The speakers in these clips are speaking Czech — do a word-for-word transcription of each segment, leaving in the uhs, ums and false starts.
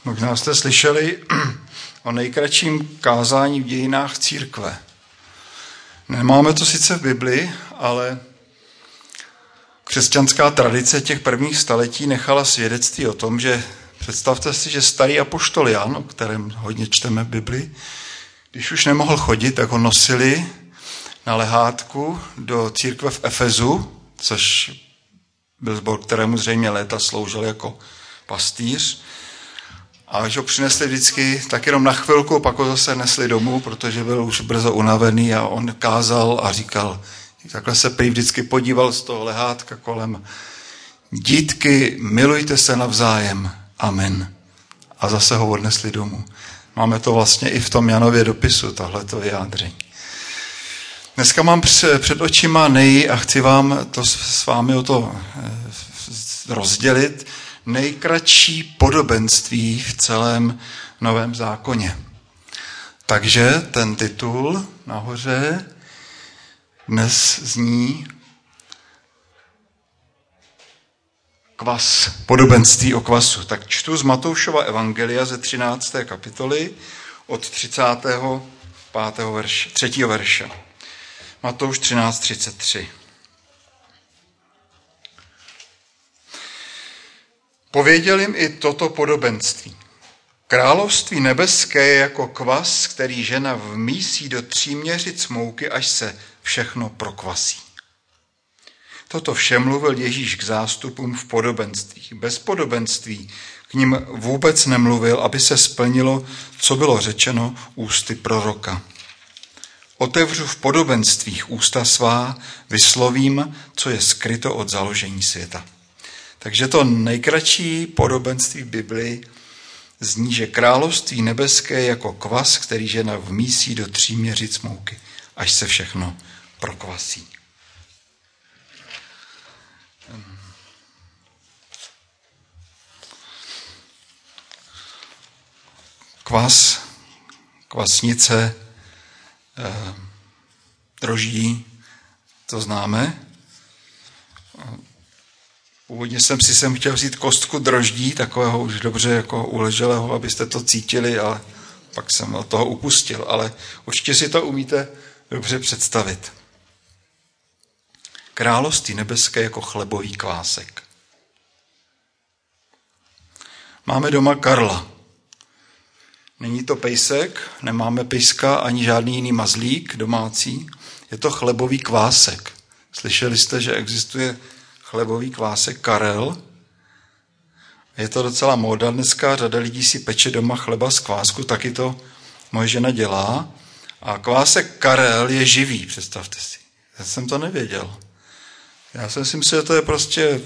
Možná jste slyšeli o nejkratším kázání v dějinách církve. Nemáme to sice v Bibli, ale křesťanská tradice těch prvních staletí nechala svědectví o tom, že představte si, že starý apoštol Jan, o kterém hodně čteme v Bibli, když už nemohl chodit, tak ho nosili na lehátku do církve v Efezu, což byl sbor, kterému zřejmě léta sloužil jako pastýř. A když ho přinesli vždycky tak jenom na chvilku, pak ho zase nesli domů, protože byl už brzo unavený a on kázal a říkal, takhle se prý vždycky podíval z toho lehátka kolem. Dítky, milujte se navzájem. Amen. A zase ho odnesli domů. Máme to vlastně i v tom Janově dopisu, tohleto vyjádření. Dneska mám před očima nej a chci vám to s vámi o to rozdělit. Nejkratší podobenství v celém Novém zákoně. Takže ten titul nahoře dnes zní Kvas, podobenství o kvasu. Tak čtu z Matoušova evangelia ze třinácté kapitoly od třicátého pátého verše, třetího verše. Matouš třináct třicet tři. Pověděl jim i toto podobenství. Království nebeské je jako kvas, který žena vmísí do tří měřic mouky, až se všechno prokvasí. Toto vše mluvil Ježíš k zástupům v podobenstvích. Bez podobenství k nim vůbec nemluvil, aby se splnilo, co bylo řečeno ústy proroka. Otevřu v podobenstvích ústa svá, vyslovím, co je skryto od založení světa. Takže to nejkratší podobenství v Biblii zní, že království nebeské je jako kvas, který žena vmísí do tří měřic mouky, až se všechno prokvasí. Kvas, kvasnice, eh, droždí, to známe. Původně jsem si sem chtěl vzít kostku droždí, takového už dobře jako uleželého, abyste to cítili, ale pak jsem od toho upustil. Ale určitě si to umíte dobře představit. Království nebeské jako chlebový kvásek. Máme doma Karla. Není to pejsek, nemáme pejska ani žádný jiný mazlík domácí. Je to chlebový kvásek. Slyšeli jste, že existuje chlebový kvásek Karel? Je to docela móda dneska, řada lidí si peče doma chleba z kvásku, taky to moje žena dělá. A kvásek Karel je živý, představte si. Já jsem to nevěděl. Já jsem si myslel, že to je prostě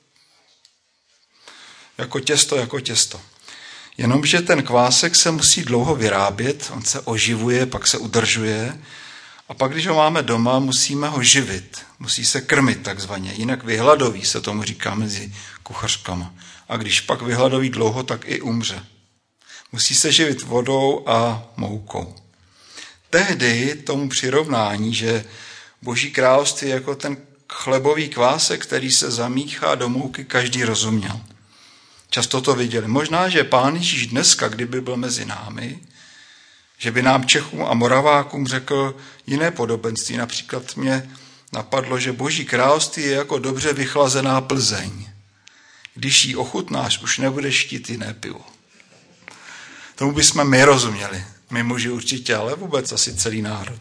jako těsto, jako těsto. Jenomže ten kvásek se musí dlouho vyrábět, on se oživuje, pak se udržuje a pak, když ho máme doma, musíme ho živit. Musí se krmit takzvaně, jinak vyhladoví se tomu říká mezi kuchařkama. A když pak vyhladoví dlouho, tak i umře. Musí se živit vodou a moukou. Tehdy tomu přirovnání, že Boží království je jako ten chlebový kvásek, který se zamíchá do mouky, každý rozuměl. Často to viděli. Možná, že Pán Ježíš dneska, kdyby byl mezi námi, že by nám Čechům a Moravákům řekl jiné podobenství. Například mě napadlo, že Boží království je jako dobře vychlazená Plzeň. Když ji ochutnáš, už nebudeš chtít jiné pivo. Tomu bychom my rozuměli. My muži určitě, ale vůbec asi celý národ.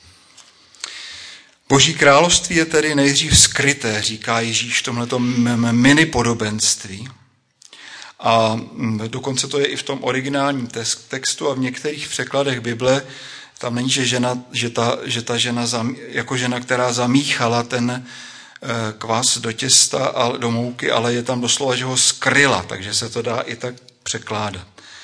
Boží království je tedy nejdřív skryté, říká Ježíš v tomhleto mini podobenství. A dokonce to je i v tom originálním textu a v některých překladech Bible tam není, že, žena, že, ta, že ta žena jako žena, která zamíchala ten kvas do těsta a do mouky, ale je tam doslova, že ho skryla, takže se to dá i tak překládat.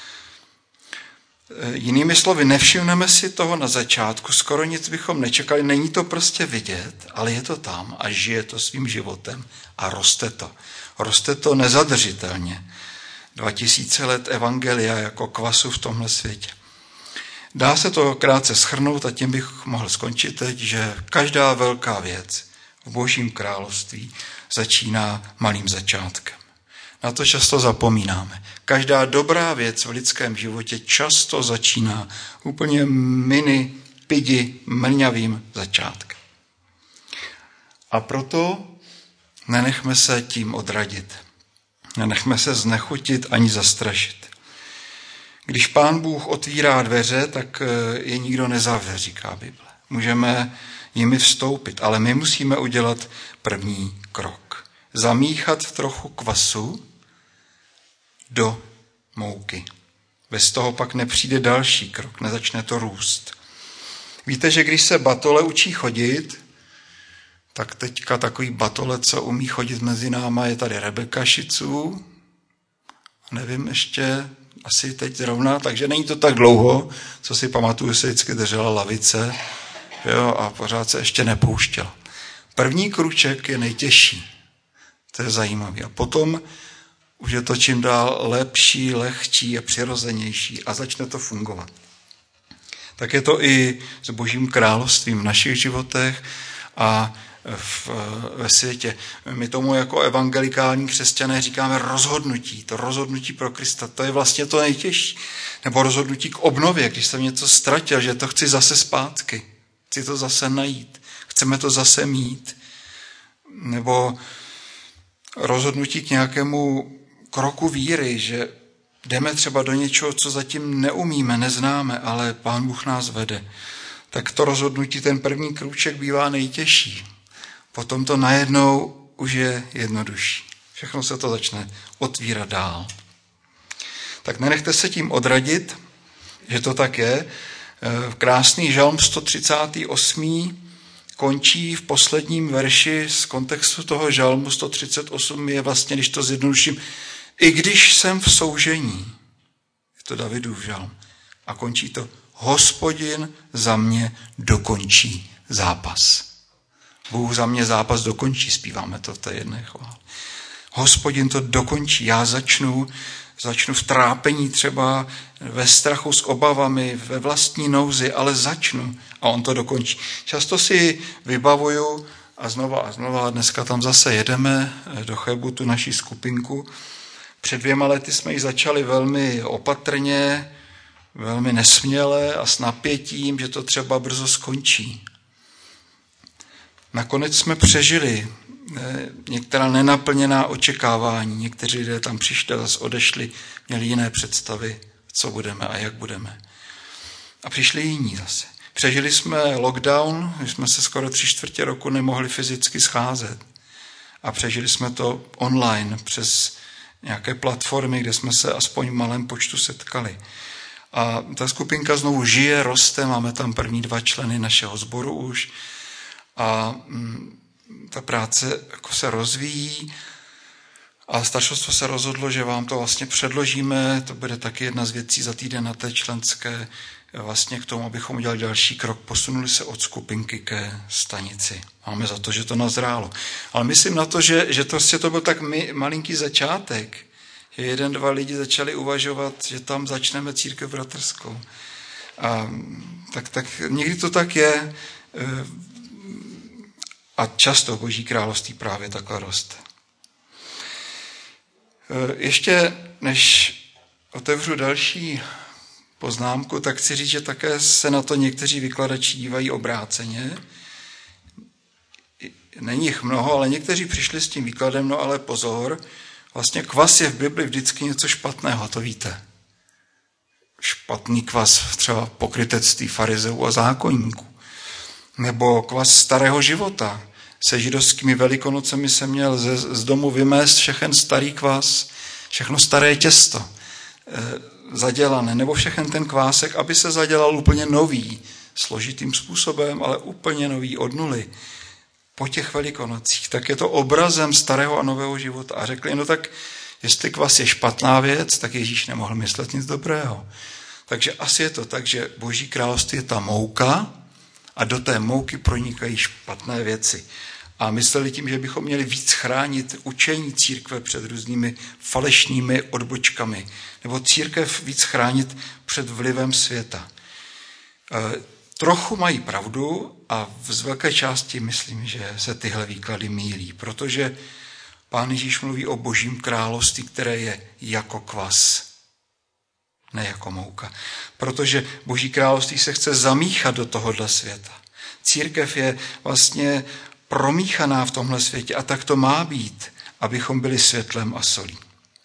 Jinými slovy, nevšimneme si toho na začátku, skoro nic bychom nečekali, není to prostě vidět, ale je to tam a žije to svým životem a roste to. Roste to nezadržitelně. Dva tisíce let evangelia jako kvasu v tomhle světě. Dá se to krátce shrnout a tím bych mohl skončit teď, že každá velká věc v Božím království začíná malým začátkem. Na to často zapomínáme. Každá dobrá věc v lidském životě často začíná úplně mini, pidi, mrňavým začátkem. A proto nenechme se tím odradit. Nenechme se znechutit ani zastrašit. Když Pán Bůh otvírá dveře, tak je nikdo nezavře, říká Bible. Můžeme jimi vstoupit, ale my musíme udělat první krok. Zamíchat trochu kvasu do mouky. Bez toho pak nepřijde další krok, nezačne to růst. Víte, že když se batole učí chodit, tak teďka takový batole, co umí chodit mezi náma, je tady Rebeka Šiců. Nevím ještě, asi teď zrovna, takže není to tak dlouho, co si pamatuju, se vždycky držela lavice, jo, a pořád se ještě nepouštěla. První kruček je nejtěžší. To je zajímavé. A potom už je to čím dál lepší, lehčí a přirozenější a začne to fungovat. Tak je to i s Božím královstvím v našich životech a v, ve světě. My tomu jako evangelikální křesťané říkáme rozhodnutí. To rozhodnutí pro Krista, to je vlastně to nejtěžší. Nebo rozhodnutí k obnově, když jsem něco ztratil, že to chci zase zpátky. Chci to zase najít. Chceme to zase mít. Nebo rozhodnutí k nějakému kroku víry, že jdeme třeba do něčeho, co zatím neumíme, neznáme, ale Pán Bůh nás vede. Tak to rozhodnutí, ten první krůček bývá nejtěžší. Potom to najednou už je jednodušší. Všechno se to začne otvírat dál. Tak nenechte se tím odradit, že to tak je. Krásný žalm sto třicátý osmý končí v posledním verši z kontextu toho žalmu sto třicet osm je vlastně, když to zjednoduším, i když jsem v soužení. Je to Davidův žalm. A končí to, Hospodin za mě dokončí zápas. Bůh za mě zápas dokončí, zpíváme to v té jedné chvále. Hospodin to dokončí, já začnu, začnu v trápení třeba, ve strachu s obavami, ve vlastní nouzi, ale začnu a on to dokončí. Často si vybavuju a znova a znova, dneska tam zase jedeme do Chebu, tu naší skupinku. Před dvěma lety jsme ji začali velmi opatrně, velmi nesměle a s napětím, že to třeba brzo skončí. Nakonec jsme přežili některá nenaplněná očekávání. Někteří lidé tam přišli a zase odešli, měli jiné představy, co budeme a jak budeme. A přišli jiní zase. Přežili jsme lockdown, když jsme se skoro tři čtvrtě roku nemohli fyzicky scházet. A přežili jsme to online přes nějaké platformy, kde jsme se aspoň v malém počtu setkali. A ta skupinka znovu žije, roste, máme tam první dva členy našeho sboru už. A ta práce jako se rozvíjí a staršostvo se rozhodlo, že vám to vlastně předložíme, to bude taky jedna z věcí za týden na té členské, vlastně k tomu, abychom udělali další krok, posunuli se od skupinky ke stanici. Máme za to, že to nazrálo. Ale myslím na to, že, že to, to byl tak my, malinký začátek, že jeden, dva lidi začali uvažovat, že tam začneme církev bratrskou. A tak, tak někdy to tak je. A často Boží království právě takhle roste. Ještě než otevřu další poznámku, tak chci říct, že také se na to někteří vykladači dívají obráceně. Není jich mnoho, ale někteří přišli s tím výkladem, no ale pozor, vlastně kvas je v Bibli vždycky něco špatného, to víte. Špatný kvas třeba pokrytectví farizeů a zákonníků. Nebo kvas starého života. Se židovskými velikonocemi se měl z, z domu vymést všechen starý kvas, všechno staré těsto e, zadělané, nebo všechen ten kvásek, aby se zadělal úplně nový, složitým způsobem, ale úplně nový od nuly. Po těch velikonocích, tak je to obrazem starého a nového života. A řekli, no tak, jestli kvas je špatná věc, tak Ježíš nemohl myslet nic dobrého. Takže asi je to tak, že Boží království je ta mouka, a do té mouky pronikají špatné věci. A mysleli tím, že bychom měli víc chránit učení církve před různými falešnými odbočkami. Nebo církev víc chránit před vlivem světa. E, trochu mají pravdu a z velké části myslím, že se tyhle výklady mýlí. Protože Pán Ježíš mluví o božím království, které je jako kvas, ne jako mouka. Protože boží království se chce zamíchat do tohohle světa. Církev je vlastně promíchaná v tomhle světě a tak to má být, abychom byli světlem a solí.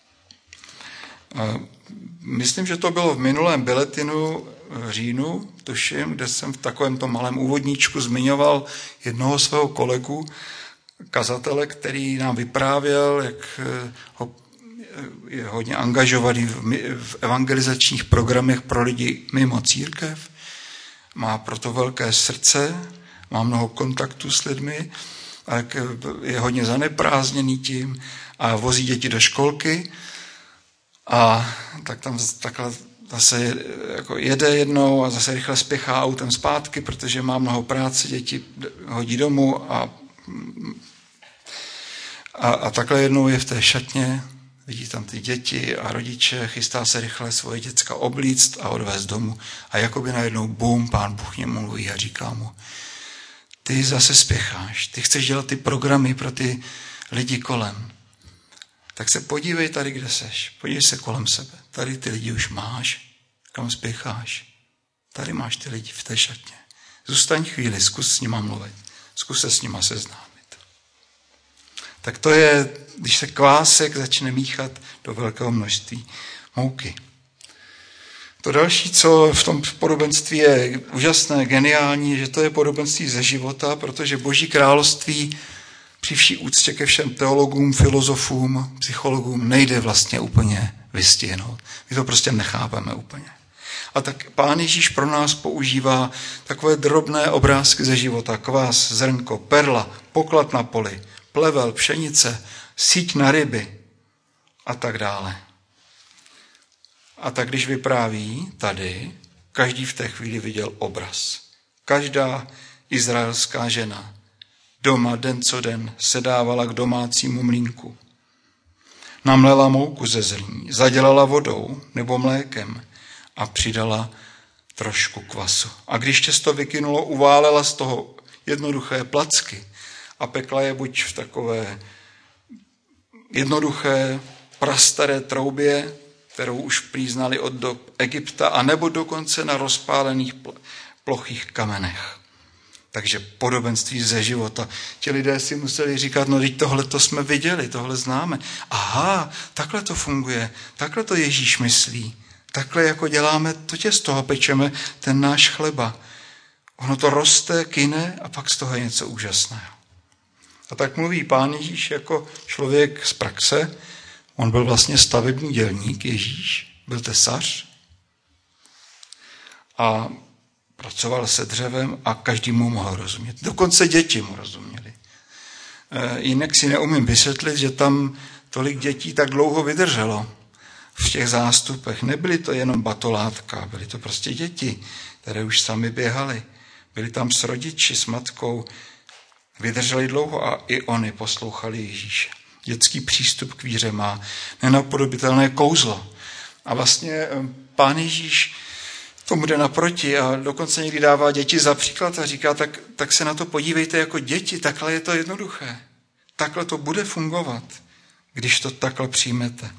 Myslím, že to bylo v minulém biletinu v říjnu, tuším, kde jsem v takovémto malém úvodníčku zmiňoval jednoho svého kolegu, kazatele, který nám vyprávěl, jak ho je hodně angažovaný v evangelizačních programech pro lidi mimo církev, má proto velké srdce, má mnoho kontaktů s lidmi, je hodně zaneprázdněný tím a vozí děti do školky a tak tam takhle zase jako jede jednou a zase rychle spěchá autem zpátky, protože má mnoho práce, děti hodí domů a, a, a takhle jednou je v té šatně, vidí tam ty děti a rodiče, chystá se rychle svoje děcka oblíct a odvést domů a jakoby najednou bum, Pán Bůh němu mluví a říká mu: ty zase spěcháš, ty chceš dělat ty programy pro ty lidi kolem. Tak se podívej tady, kde seš. Podívej se kolem sebe. Tady ty lidi už máš. Kam spěcháš? Tady máš ty lidi v té šatně. Zůstaň chvíli, zkus s nima mluvit. Zkus se s nima seznámit. Tak to je, když se kvásek začne míchat do velkého množství mouky. To další, co v tom podobenství je úžasné, geniální, že to je podobenství ze života, protože Boží království při vší úctě ke všem teologům, filozofům, psychologům nejde vlastně úplně vystihnout. My to prostě nechápeme úplně. A tak Pán Ježíš pro nás používá takové drobné obrázky ze života. Kvás, zrnko, perla, poklad na poli, plevel, pšenice, síť na ryby a tak dále. A tak když vypráví tady, každý v té chvíli viděl obraz. Každá izraelská žena doma den co den sedávala k domácímu mlýnku. Namlela mouku ze zrní, zadělala vodou nebo mlékem a přidala trošku kvasu. A když těsto vykynulo, uválela z toho jednoduché placky a pekla je buď v takové jednoduché prastaré troubě, kterou už přiznali od dob Egypta, anebo dokonce na rozpálených plochých kamenech. Takže podobenství ze života. Ti lidé si museli říkat, no teď tohle to jsme viděli, tohle známe. Aha, takhle to funguje, takhle to Ježíš myslí. Takhle jako děláme to těsto a pečeme ten náš chleba. Ono to roste, kyne a pak z toho je něco úžasného. A tak mluví Pán Ježíš jako člověk z praxe. On byl vlastně stavební dělník, Ježíš, byl tesař a pracoval se dřevem a každý mu mohl rozumět. Dokonce děti mu rozuměli. E, jinak si neumím vysvětlit, že tam tolik dětí tak dlouho vydrželo v těch zástupech. Nebyly to jenom batolátka, byly to prostě děti, které už sami běhaly. Byli tam s rodiči, s matkou, vydrželi dlouho a i oni poslouchali Ježíše. Dětský přístup k víře má nenapodobitelné kouzlo. A vlastně Pán Ježíš tomu jde naproti a dokonce někdy dává děti za příklad a říká, tak, tak se na to podívejte jako děti, takhle je to jednoduché. Takhle to bude fungovat, když to takhle přijmete.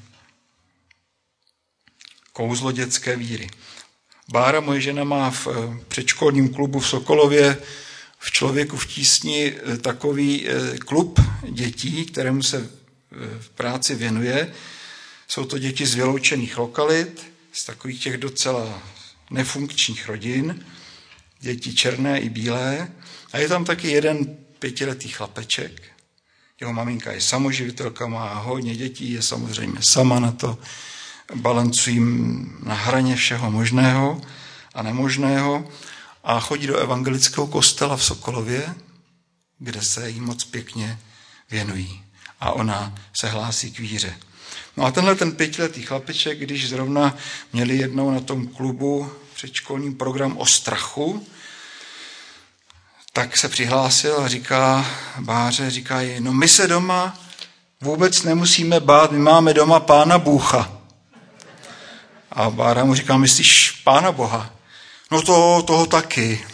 Kouzlo dětské víry. Bára, moje žena, má v předškolním klubu v Sokolově v Člověku v tísni takový klub dětí, kterému se v práci věnuje. Jsou to děti z vyloučených lokalit, z takových těch docela nefunkčních rodin, děti černé i bílé. A je tam taky jeden pětiletý chlapeček. Jeho maminka je samoživitelka, má hodně dětí, je samozřejmě sama na to. Balancují na hraně všeho možného a nemožného. A chodí do evangelického kostela v Sokolově, kde se jí moc pěkně věnují. A ona se hlásí k víře. No a tenhle ten pětiletý chlapeček, když zrovna měli jednou na tom klubu předškolní program o strachu, tak se přihlásil a říká Báře, říká jí, no my se doma vůbec nemusíme bát, my máme doma Pána Bůcha. A Bára mu říká, myslíš Pána Boha? No to, toho taky.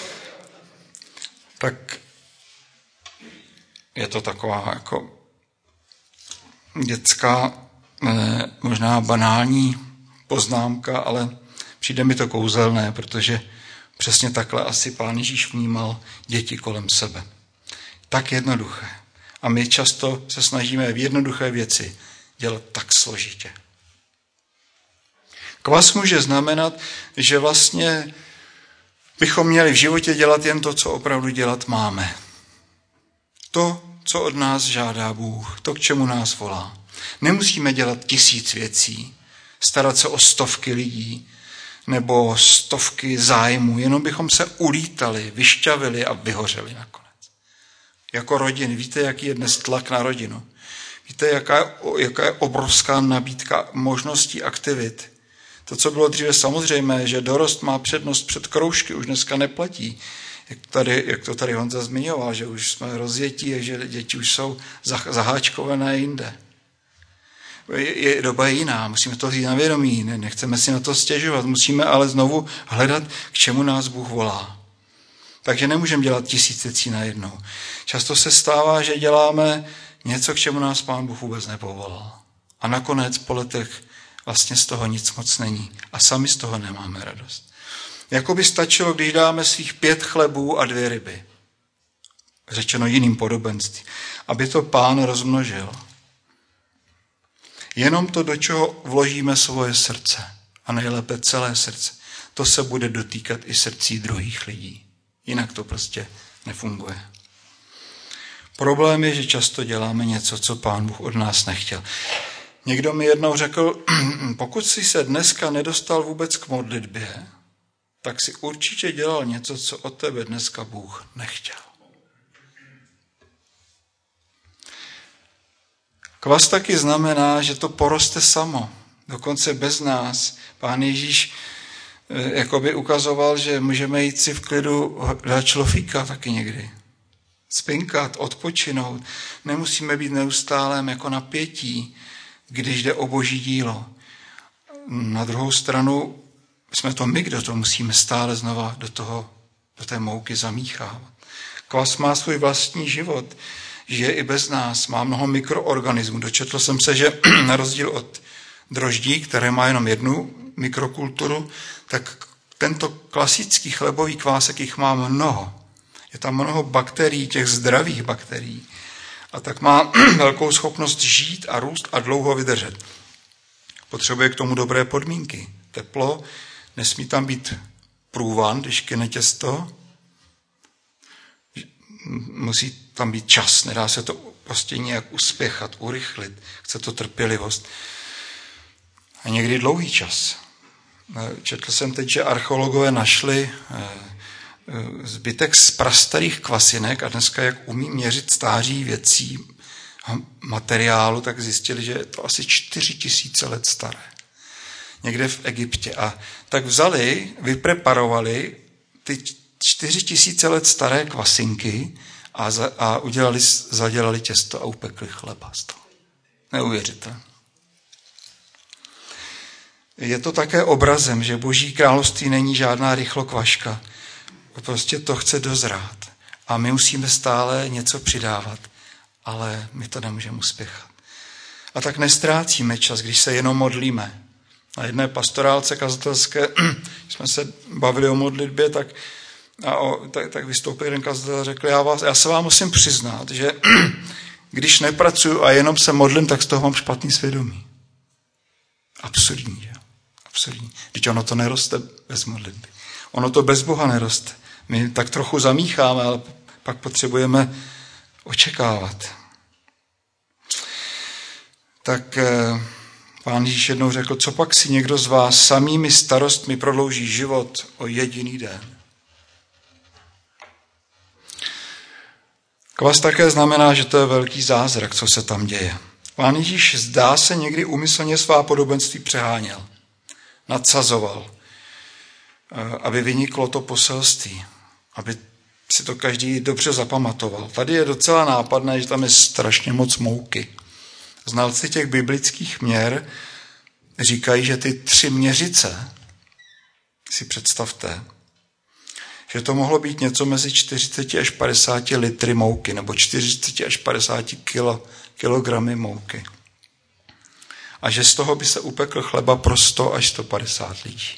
Tak je to taková jako dětská, možná banální poznámka, ale přijde mi to kouzelné, protože přesně takhle asi Pán Ježíš vnímal děti kolem sebe. Tak jednoduché. A my často se snažíme v jednoduché věci dělat tak složitě. Kvas může znamenat, že vlastně bychom měli v životě dělat jen to, co opravdu dělat máme. To, co od nás žádá Bůh, to, k čemu nás volá. Nemusíme dělat tisíc věcí, starat se o stovky lidí nebo stovky zájmů, jenom bychom se ulítali, vyšťavili a vyhořeli nakonec. Jako rodiny, víte, jaký je dnes tlak na rodinu? Víte, jaká je, jaká je obrovská nabídka možností, aktivit? To, co bylo dříve samozřejmé, že dorost má přednost před kroužky, už dneska neplatí. Jak, tady, jak to tady Honza zmiňoval, že už jsme rozjetí a že děti už jsou zaháčkované jinde. Je, je doba jiná, musíme to říct na vědomí, ne, nechceme si na to stěžovat, musíme ale znovu hledat, k čemu nás Bůh volá. Takže nemůžeme dělat tisíc věcí najednou. Často se stává, že děláme něco, k čemu nás Pán Bůh vůbec nepovolal. A nakonec po letech vlastně z toho nic moc není. A sami z toho nemáme radost. Jako by stačilo, když dáme svých pět chlebů a dvě ryby. Řečeno jiným podobenství. Aby to Pán rozmnožil. Jenom to, do čeho vložíme svoje srdce. A nejlépe celé srdce. To se bude dotýkat i srdcí druhých lidí. Jinak to prostě nefunguje. Problém je, že často děláme něco, co Pán Bůh od nás nechtěl. Někdo mi jednou řekl, pokud jsi se dneska nedostal vůbec k modlitbě, tak si určitě dělal něco, co od tebe dneska Bůh nechtěl. Kvas taky znamená, že to poroste samo. Dokonce bez nás. Pán Ježíš jakoby ukazoval, že můžeme jít si v klidu dát človíka taky někdy. Spinkat, odpočinout. Nemusíme být neustálém jako napětí, když jde o Boží dílo. Na druhou stranu jsme to my, kdo to musíme stále znova do toho, do té mouky zamíchávat. Kvas má svůj vlastní život, žije i bez nás, má mnoho mikroorganismů. Dočetl jsem se, že na rozdíl od droždí, které má jenom jednu mikrokulturu, tak tento klasický chlebový kvásek jich má mnoho. Je tam mnoho bakterií, těch zdravých bakterií. A tak má velkou schopnost žít a růst a dlouho vydržet. Potřebuje k tomu dobré podmínky. Teplo, nesmí tam být průvan, když kyne těsto. Musí tam být čas, nedá se to prostě nějak uspěchat, urychlit. Chce to trpělivost. A někdy dlouhý čas. Četl jsem teď, že archeologové našli zbytek z prastarých kvasinek a dneska, jak umí měřit stáří věcí materiálu, tak zjistili, že je to asi čtyři tisíce let staré. Někde v Egyptě. A tak vzali, vypreparovali ty čtyři tisíce let staré kvasinky a, za, a udělali, zadělali těsto a upekli chleba z toho. Neuvěřitelné. Je to také obrazem, že Boží království není žádná rychlokvaška. Prostě to chce dozrát. A my musíme stále něco přidávat. Ale my to nemůžeme uspěchat. A tak nestrácíme čas, když se jenom modlíme. Na jedné pastorálce kazatelské, když jsme se bavili o modlitbě, tak, a o, tak, tak vystoupil jeden kazatel a řekl, já, vás, já se vám musím přiznat, že když nepracuju a jenom se modlím, tak z toho mám špatný svědomí. Absurdní, že? Absurdní. Vždyť ono to neroste bez modlitby. Ono to bez Boha neroste. My tak trochu zamícháme, ale pak potřebujeme očekávat. Tak Pán Ježíš jednou řekl, co pak si někdo z vás samými starostmi prodlouží život o jediný den. Kvas také znamená, že to je velký zázrak, co se tam děje. Pán Ježíš zdá se někdy úmyslně svá podobenství přeháněl. Nadsazoval, aby vyniklo to poselství, aby si to každý dobře zapamatoval. Tady je docela nápadné, že tam je strašně moc mouky. Znalci těch biblických měr říkají, že ty tři měřice, si představte, že to mohlo být něco mezi čtyřicet až padesát litry mouky, nebo čtyřicet až padesát kilo, kilogramy mouky. a že z toho by se upekl chleba pro sto až sto padesát lidí.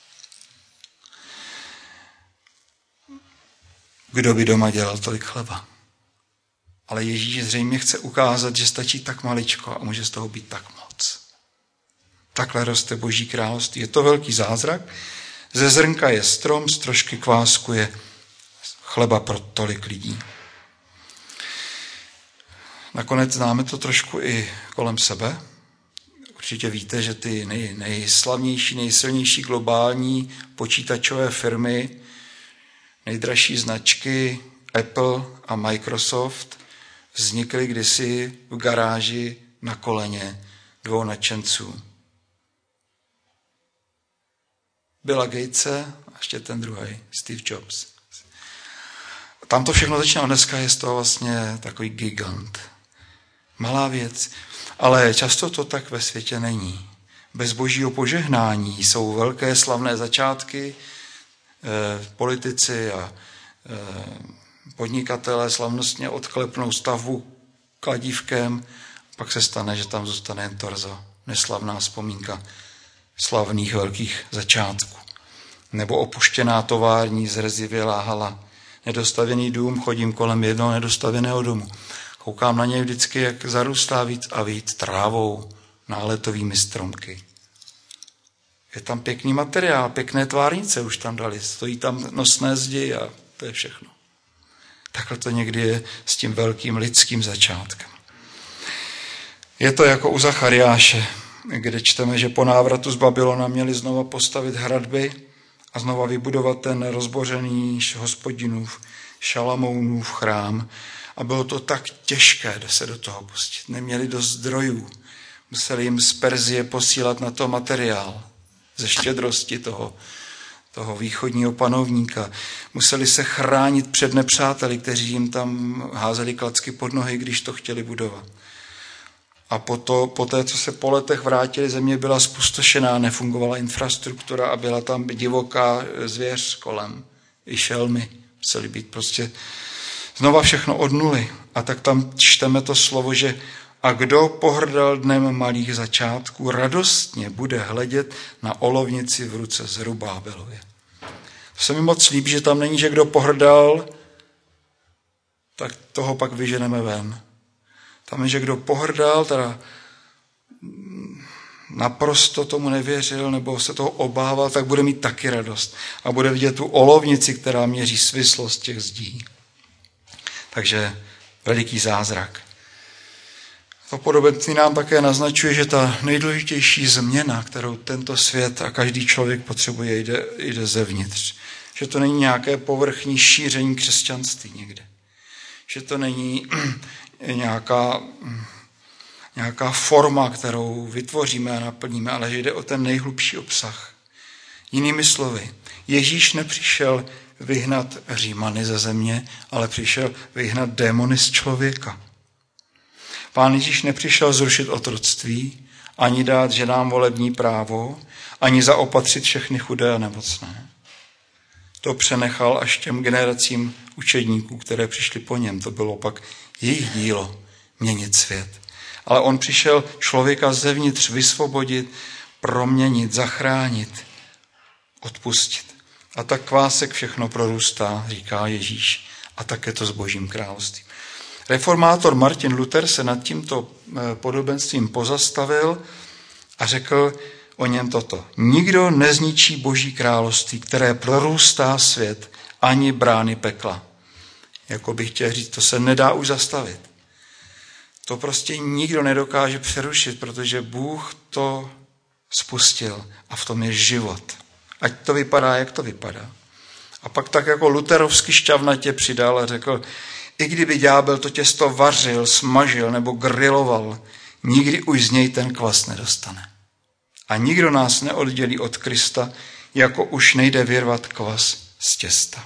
Kdo by doma dělal tolik chleba? Ale Ježíš zřejmě chce ukázat, že stačí tak maličko a může z toho být tak moc. Takhle roste Boží království. Je to velký zázrak. Ze zrnka je strom, z trošky kvásku je chleba pro tolik lidí. Nakonec známe to trošku i kolem sebe. Určitě víte, že ty nej, nejslavnější, nejsilnější globální počítačové firmy, nejdražší značky Apple a Microsoft vznikly kdysi v garáži na koleně dvou nadšenců. Billa Gatese a ještě ten druhý, Steve Jobs. Tam to všechno začíná, dneska je z toho vlastně takový gigant. Malá věc, ale často to tak ve světě není. Bez Božího požehnání jsou velké slavné začátky, eh, politici a eh, podnikatelé slavnostně odklepnou stavbu kladívkem, pak se stane, že tam zůstane jen torzo. Neslavná vzpomínka slavných velkých začátků. Nebo opuštěná tovární, zrzivělá hala. Nedostavěný dům, chodím kolem jednoho nedostavěného domu. Koukám na něj vždycky, jak zarůstá víc a víc trávou, náletovými stromky. Je tam pěkný materiál, pěkné tvárnice už tam dali, stojí tam nosné zdi a to je všechno. Takhle to někdy je s tím velkým lidským začátkem. Je to jako u Zachariáše, kde čteme, že po návratu z Babylona měli znova postavit hradby a znova vybudovat ten rozbořený Hospodinův, Šalamounův chrám. A bylo to tak těžké se do toho pustit. Neměli dost zdrojů. Museli jim z Perzie posílat na to materiál ze štědrosti toho, toho východního panovníka. Museli se chránit před nepřáteli, kteří jim tam házeli klacky pod nohy, když to chtěli budovat. A po, to, po té, co se po letech vrátili, země byla zpustošená, nefungovala infrastruktura a byla tam divoká zvěř kolem. I šelmy museli být prostě znova všechno od nuly. A tak tam čteme to slovo, že a kdo pohrdal dnem malých začátků, radostně bude hledět na olovnici v ruce Zerubábelově. To se mi moc líbí, že tam není, že kdo pohrdal, tak toho pak vyženeme ven. Tam je, že kdo pohrdal, teda naprosto tomu nevěřil nebo se toho obával, tak bude mít taky radost. A bude vidět tu olovnici, která měří svislost těch zdí. Takže veliký zázrak. To podobenství nám také naznačuje, že ta nejdůležitější změna, kterou tento svět a každý člověk potřebuje, jde, jde zevnitř. Že to není nějaké povrchní šíření křesťanství někde. Že to není nějaká, nějaká forma, kterou vytvoříme a naplníme, ale že jde o ten nejhlubší obsah. Jinými slovy, Ježíš nepřišel vyhnat Římany ze země, ale přišel vyhnat démony z člověka. Pán Ježíš nepřišel zrušit otroctví, ani dát ženám volební právo, ani zaopatřit všechny chudé a nemocné. To přenechal až těm generacím učedníků, které přišli po něm. To bylo pak jejich dílo měnit svět. Ale on přišel člověka zevnitř vysvobodit, proměnit, zachránit, odpustit. A tak kvásek všechno prorůstá, říká Ježíš, a také to s Božím královstvím. Reformátor Martin Luther se nad tímto podobenstvím pozastavil a řekl o něm toto. Nikdo nezničí Boží království, které prorůstá svět, ani brány pekla. Jako bych chtěl říct, to se nedá už zastavit. To prostě nikdo nedokáže přerušit, protože Bůh to spustil a v tom je život. Ať to vypadá, jak to vypadá. A pak tak jako luterovský šťavnatě přidal a řekl, i kdyby ďábel to těsto vařil, smažil nebo griloval, nikdy už z něj ten kvas nedostane. A nikdo nás neoddělí od Krista, jako už nejde vyrvat kvas z těsta.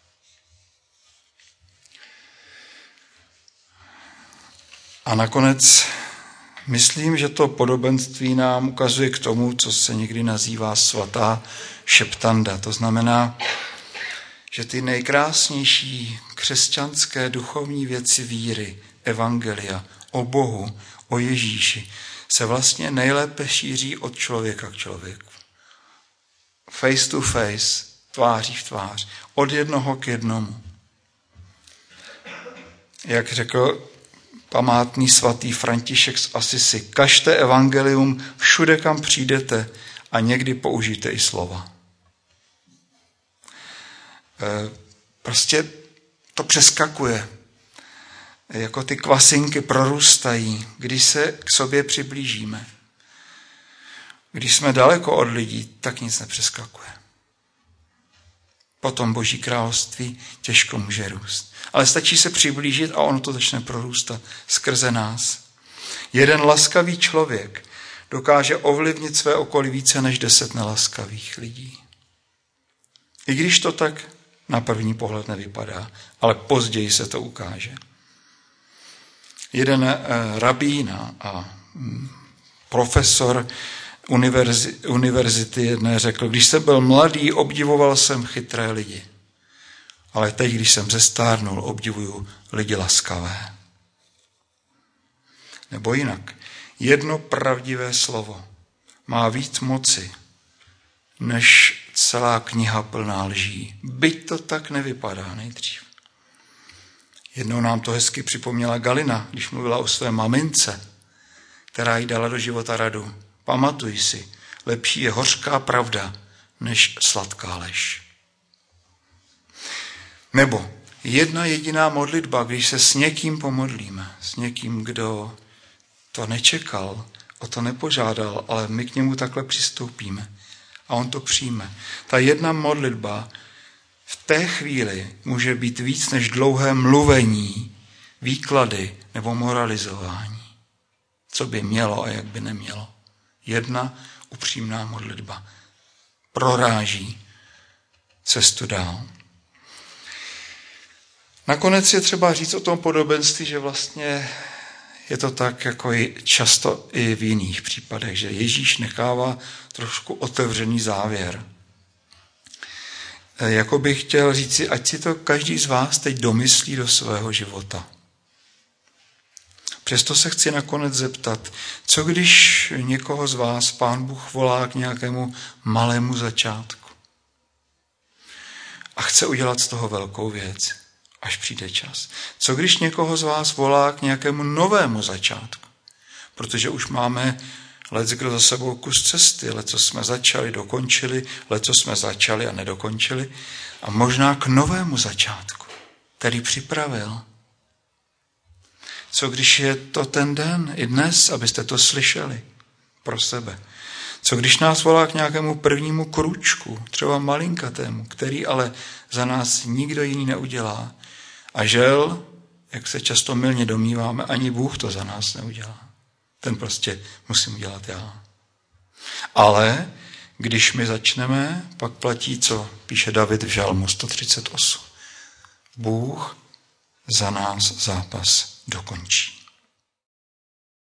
A nakonec myslím, že to podobenství nám ukazuje k tomu, co se někdy nazývá svatá šeptanda. To znamená, že ty nejkrásnější křesťanské duchovní věci víry, evangelia, o Bohu, o Ježíši, se vlastně nejlépe šíří od člověka k člověku. Face to face, tváří v tvář, od jednoho k jednomu. Jak řekl památný svatý František z Asisi, kažte evangelium všude, kam přijdete a někdy použijte i slova. Prostě to přeskakuje. Jako ty kvasinky prorůstají, když se k sobě přiblížíme. Když jsme daleko od lidí, tak nic nepřeskakuje. Potom Boží království těžko může růst. Ale stačí se přiblížit a ono to začne prorůstat skrze nás. Jeden laskavý člověk dokáže ovlivnit své okolí více než deset nelaskavých lidí. I když to tak na první pohled nevypadá, ale později se to ukáže. Jeden rabín a profesor univerzi, univerzity jedné řekl, když jsem byl mladý, obdivoval jsem chytré lidi. Ale teď, když jsem zestárnul, obdivuju lidi laskavé. Nebo jinak, jedno pravdivé slovo má víc moci, než celá kniha plná lží. Byť to tak nevypadá nejdřív. Jednou nám to hezky připomněla Galina, když mluvila o své mamince, která jí dala do života radu. Pamatuj si, lepší je hořká pravda, než sladká lež. Nebo jedna jediná modlitba, když se s někým pomodlíme, s někým, kdo to nečekal, o to nepožádal, ale my k němu takhle přistoupíme a on to přijme. Ta jedna modlitba v té chvíli může být víc než dlouhé mluvení, výklady nebo moralizování. Co by mělo a jak by nemělo. Jedna upřímná modlitba proráží cestu dál. Nakonec je třeba říct o tom podobenství, že vlastně je to tak jako i často i v jiných případech, že Ježíš nechává trošku otevřený závěr. Jako bych chtěl říci, ať si to každý z vás teď domyslí do svého života. Přesto se chci nakonec zeptat, co když někoho z vás Pán Bůh volá k nějakému malému začátku a chce udělat z toho velkou věc, až přijde čas. Co když někoho z vás volá k nějakému novému začátku, protože už máme leckdo za sebou kus cesty, leco jsme začali, dokončili, leco jsme začali a nedokončili a možná k novému začátku, který připravil. Co když je to ten den, i dnes, abyste to slyšeli pro sebe? Co když nás volá k nějakému prvnímu krůčku, třeba malinkatému, který ale za nás nikdo jiný neudělá? A žel, jak se často mylně domníváme, ani Bůh to za nás neudělá. Ten prostě musím udělat já. Ale když my začneme, pak platí, co píše David v Žalmu sto třicet osm. Bůh za nás zápas dokončí.